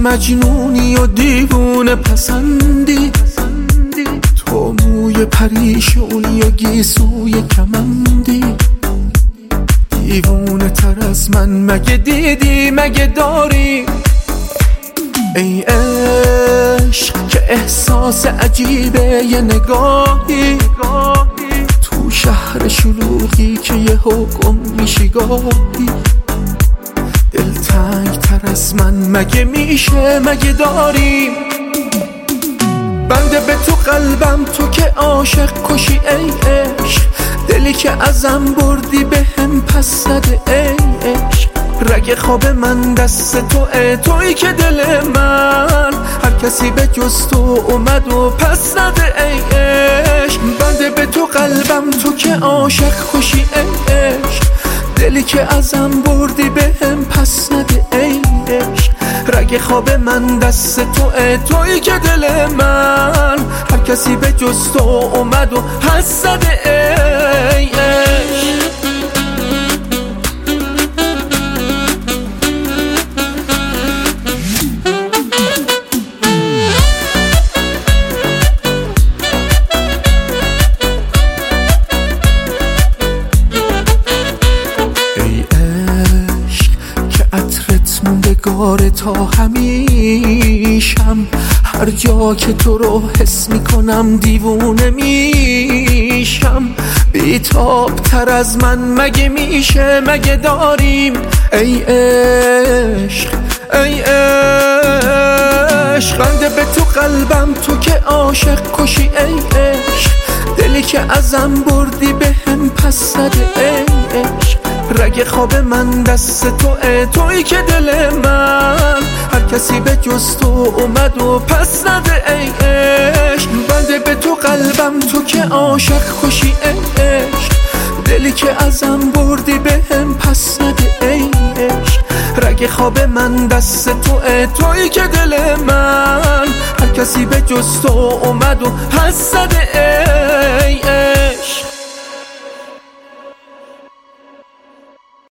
مجنونی و دیوونه پسندی، تو موی پریشونی و گیسوی کمندی. دیوونه تر از من مگه دیدی مگه داری؟ ای عشق که احساس عجیبه یه نگاهی، تو شهر شلوغی که یه حکم میشی گاهی. دلتنگ تر از من مگه میشه مگه داری؟ بنده به تو قلبم تو که عاشق کشی ای عشق، دلی که ازم بردی به هم پس زده ای عشق. رگ خواب من دست تویی که دل من هر کسی به جز تو اومد و پس زده ای عشق. بنده به تو قلبم تو که عاشق کشی ای عشق، دلی که ازم بردی به هم پس زده ای عشق. رگ خواب من دست تویی که دل من هر کسی به جز تو اومد و پس زده ای عشق. موندگار تا همیشم، هر جا که تو رو حس میکنم دیوونه میشم. بیتاب تر از من مگه میشه مگه داریم؟ ای عشق ای عشق، بنده به تو قلبم تو که عاشق کشی ای عشق، دلی که ازم بردی به هم پس زده ای عشق. رگ خواب من دست تویی که دل من هر کسی به جز تو اومد و پس زده ای عشق. بنده به تو قلبم تو که عاشق کشی ای عشق، دلی که ازم بردی به هم پس زده ای عشق. رگ خواب من دست تویی که دل من هر کسی به جز تو اومد و پس زده ای عشق.